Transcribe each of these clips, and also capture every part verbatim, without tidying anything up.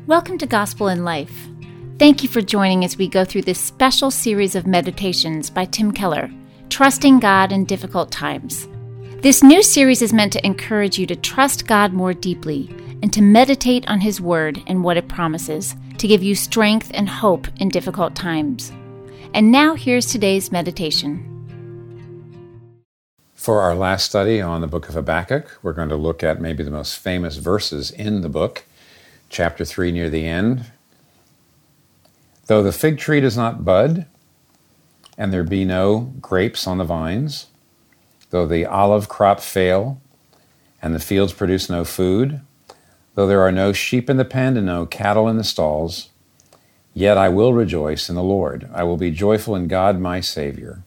Welcome to Gospel in Life. Thank you for joining as we go through this special series of meditations by Tim Keller, Trusting God in Difficult Times. This new series is meant to encourage you to trust God more deeply and to meditate on His Word and what it promises to give you strength and hope in difficult times. And now here's today's meditation. For our last study on the book of Habakkuk, we're going to look at maybe the most famous verses in the book, chapter three near the end. Though the fig tree does not bud, and there be no grapes on the vines, though the olive crop fail, and the fields produce no food, though there are no sheep in the pen and no cattle in the stalls, yet I will rejoice in the Lord. I will be joyful in God my Savior.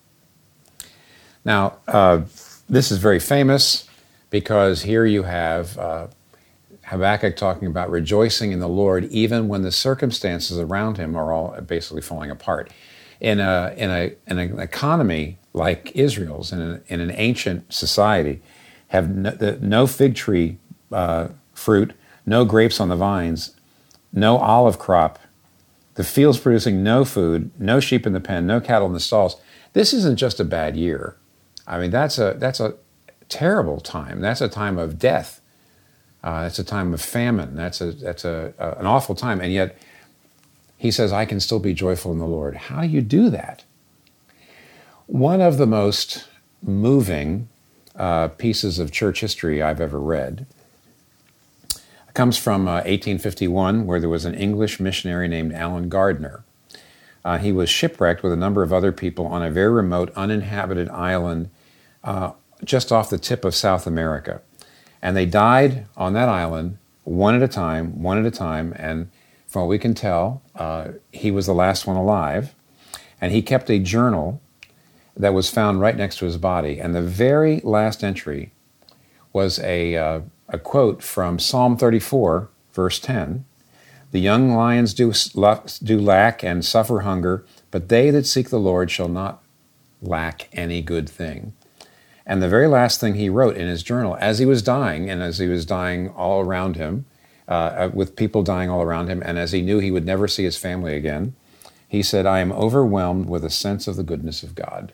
Now, uh, this is very famous because here you have uh, Habakkuk talking about rejoicing in the Lord even when the circumstances around him are all basically falling apart. In a in a in an economy like Israel's, in, a, in an ancient society, have no, the, no fig tree uh, fruit, no grapes on the vines, no olive crop, the fields producing no food, no sheep in the pen, no cattle in the stalls. This isn't just a bad year. I mean, that's a that's a terrible time. That's a time of death. Uh, that's a time of famine. That's a that's a, a an awful time. And yet, he says, "I can still be joyful in the Lord." How do you do that? One of the most moving uh, pieces of church history I've ever read comes from uh, eighteen fifty-one, where there was an English missionary named Alan Gardner. Uh, he was shipwrecked with a number of other people on a very remote, uninhabited island uh, just off the tip of South America. And they died on that island one at a time, one at a time, and from what we can tell, uh, he was the last one alive. And he kept a journal that was found right next to his body. And the very last entry was a, uh, a quote from Psalm thirty-four, verse ten. "The young lions do, do lack and suffer hunger, but they that seek the Lord shall not lack any good thing." And the very last thing he wrote in his journal, as he was dying, and as he was dying all around him, uh, with people dying all around him, and as he knew he would never see his family again, he said, "I am overwhelmed with a sense of the goodness of God."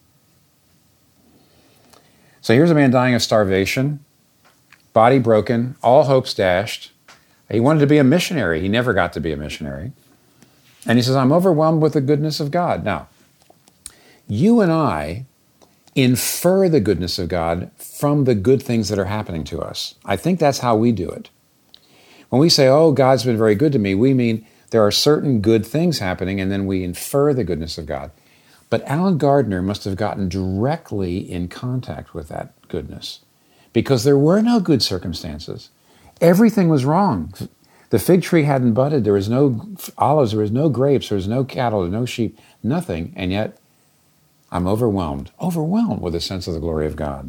So here's a man dying of starvation, body broken, all hopes dashed. He wanted to be a missionary. He never got to be a missionary. And he says, "I'm overwhelmed with the goodness of God." Now, you and I infer the goodness of God from the good things that are happening to us. I think that's how we do it. When we say, "Oh, God's been very good to me," we mean there are certain good things happening, and then we infer the goodness of God. But Alan Gardner must have gotten directly in contact with that goodness because there were no good circumstances. Everything was wrong. The fig tree hadn't budded. There was no olives. There was no grapes. There was no cattle. There was no sheep. Nothing. And yet, I'm overwhelmed, overwhelmed with a sense of the glory of God.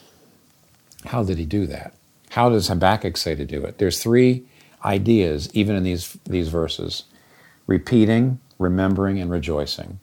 How did he do that? How does Habakkuk say to do it? There's three ideas, even in these, these verses: repeating, remembering, and rejoicing.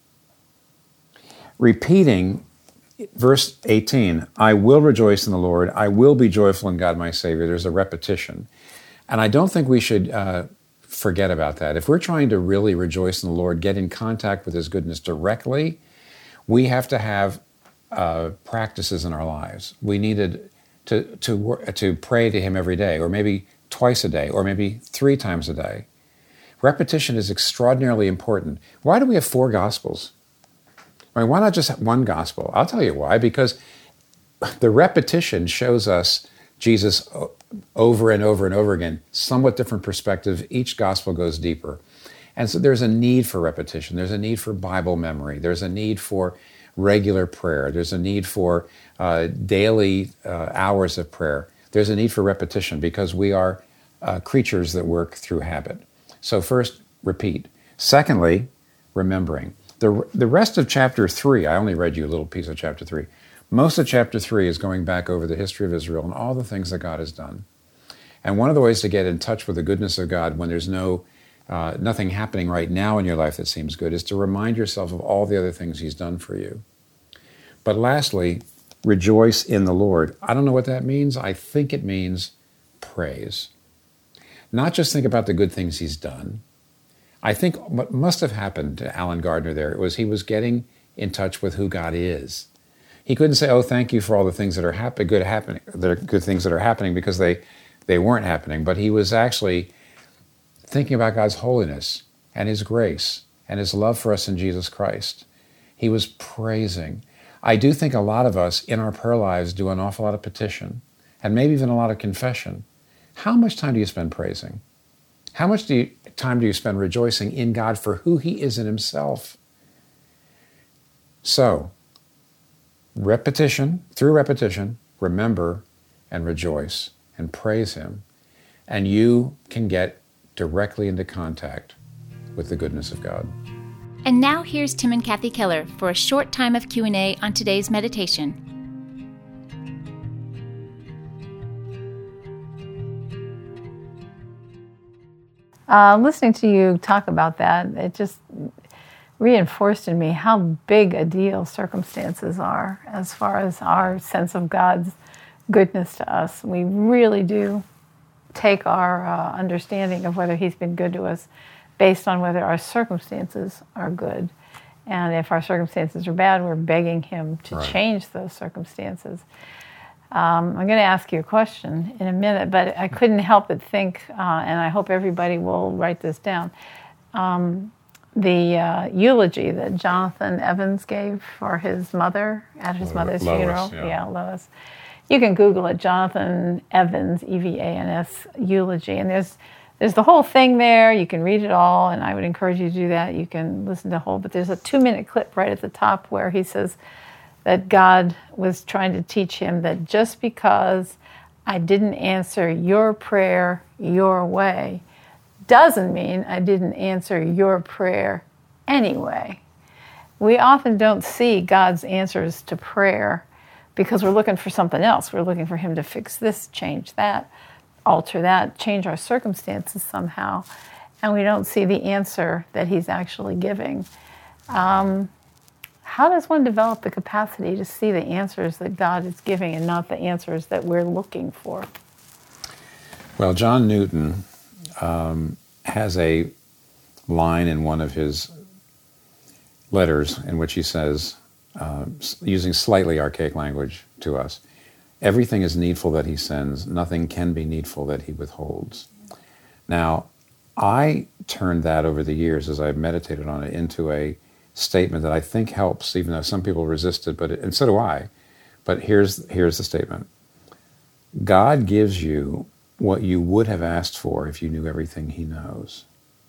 Repeating, verse eighteen, "I will rejoice in the Lord. I will be joyful in God my Savior." There's a repetition. And I don't think we should uh, forget about that. If we're trying to really rejoice in the Lord, get in contact with His goodness directly, we have to have uh, practices in our lives. We needed to, to, to pray to Him every day, or maybe twice a day, or maybe three times a day. Repetition is extraordinarily important. Why do we have four Gospels? I mean, why not just one Gospel? I'll tell you why. Because the repetition shows us Jesus over and over and over again, somewhat different perspective. Each Gospel goes deeper. And so there's a need for repetition. There's a need for Bible memory. There's a need for regular prayer. There's a need for uh, daily uh, hours of prayer. There's a need for repetition because we are uh, creatures that work through habit. So first, repeat. Secondly, remembering. The, the rest of chapter three, I only read you a little piece of chapter three. Most of chapter three is going back over the history of Israel and all the things that God has done. And one of the ways to get in touch with the goodness of God when there's no uh, nothing happening right now in your life that seems good is to remind yourself of all the other things He's done for you. But lastly, rejoice in the Lord. I don't know what that means. I think it means praise. not just think about the good things he's done. I think what must have happened to Alan Gardner there was he was getting in touch with who God is. He couldn't say, "Oh, thank you for all the things that are happen- good happening, that are good things that are happening," because they they weren't happening. But he was actually thinking about God's holiness and his grace and his love for us in Jesus Christ. He was praising. I do think a lot of us in our prayer lives do an awful lot of petition and maybe even a lot of confession. How much time do you spend praising? How much do you, time do you spend rejoicing in God for who he is in himself? So, repetition, through repetition, remember and rejoice and praise him, and you can get directly into contact with the goodness of God. And now here's Tim and Kathy Keller for a short time of Q and A on today's meditation. Uh, listening to you talk about that, it just reinforced in me how big a deal circumstances are as far as our sense of God's goodness to us. We really do take our uh, understanding of whether he's been good to us based on whether our circumstances are good. And if our circumstances are bad, we're begging him to right. change those circumstances. Um, I'm going to ask you a question in a minute, but I couldn't help but think, uh, and I hope everybody will write this down, um, the uh, eulogy that Jonathan Evans gave for his mother at his mother's Lois, funeral. Yeah. yeah, Lois. You can Google it, Jonathan Evans, E V A N S, eulogy, and there's there's the whole thing there. You can read it all, and I would encourage you to do that. You can listen to the whole, but there's a two-minute clip right at the top where he says that God was trying to teach him that just because I didn't answer your prayer your way doesn't mean I didn't answer your prayer anyway. We often don't see God's answers to prayer because we're looking for something else. We're looking for him to fix this, change that, alter that, change our circumstances somehow, and we don't see the answer that he's actually giving. Um, how does one develop the capacity to see the answers that God is giving and not the answers that we're looking for? Well, John Newton um, has a line in one of his letters in which he says, uh, using slightly archaic language to us, everything is needful that he sends, nothing can be needful that he withholds. Now, I turned that over the years as I've meditated on it into a statement that I think helps, even though some people resist it, but it, and so do I. But here's here's the statement. God gives you what you would have asked for if you knew everything he knows.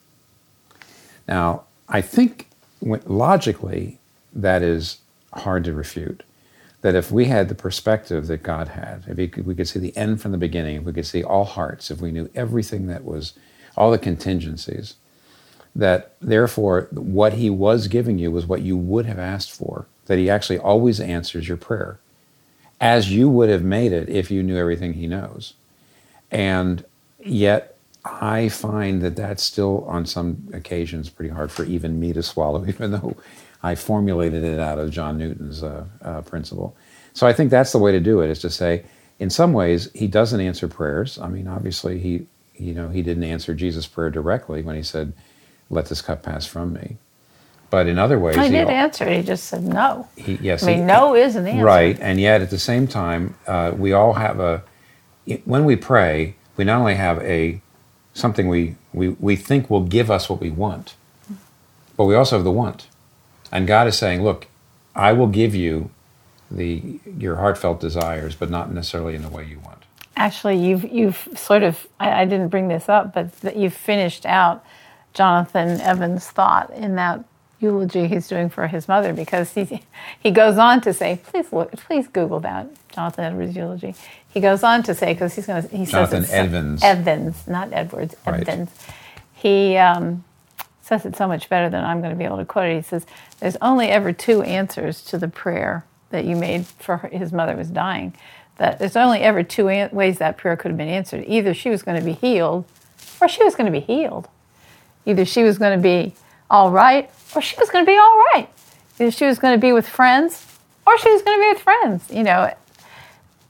Now, I think logically that is hard to refute. That if we had the perspective that God had, if we could, we could see the end from the beginning, if we could see all hearts, if we knew everything that was, all the contingencies, that therefore what he was giving you was what you would have asked for, that he actually always answers your prayer, as you would have made it if you knew everything he knows. And yet I find that that's still on some occasions pretty hard for even me to swallow, even though I formulated it out of John Newton's uh, uh, principle. So I think that's the way to do it, is to say, in some ways, he doesn't answer prayers. I mean, obviously, he, you know, he didn't answer Jesus' prayer directly when he said, "Let this cup pass from me." But in other ways, he, he did answer. He just said no. He, yes, I mean, he, no is an answer. Right, and yet at the same time, uh, we all have a. When we pray, we not only have a something we, we we think will give us what we want, but we also have the want. And God is saying, look, I will give you the your heartfelt desires, but not necessarily in the way you want. Actually, you've you've sort of, I, I didn't bring this up, but that you've finished out Jonathan Evans' thought in that eulogy he's doing for his mother, because he he goes on to say, please look, please Google that, Jonathan Edwards' eulogy. He goes on to say, because he's going to, he Jonathan says Evans. Evans, not Edwards, Right. Evans. He um, says it so much better than I'm going to be able to quote it. He says, there's only ever two answers to the prayer that you made for her, his mother was dying. That there's only ever two an- ways that prayer could have been answered. Either she was going to be healed, or she was going to be healed. Either she was going to be all right, or she was going to be all right. Either she was going to be with friends, or she was going to be with friends. You know,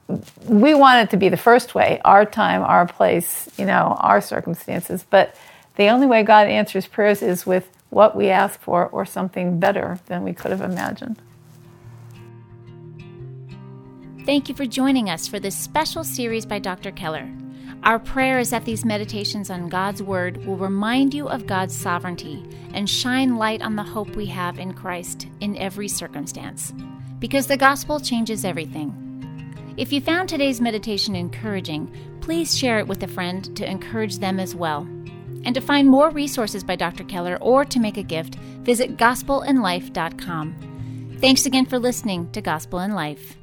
we want it to be the first way, our time, our place, you know, our circumstances. But the only way God answers prayers is with what we ask for or something better than we could have imagined. Thank you for joining us for this special series by Doctor Keller. Our prayer is that these meditations on God's Word will remind you of God's sovereignty and shine light on the hope we have in Christ in every circumstance, because the gospel changes everything. If you found today's meditation encouraging, please share it with a friend to encourage them as well. And to find more resources by Doctor Keller or to make a gift, visit gospel in life dot com. Thanks again for listening to Gospel in Life.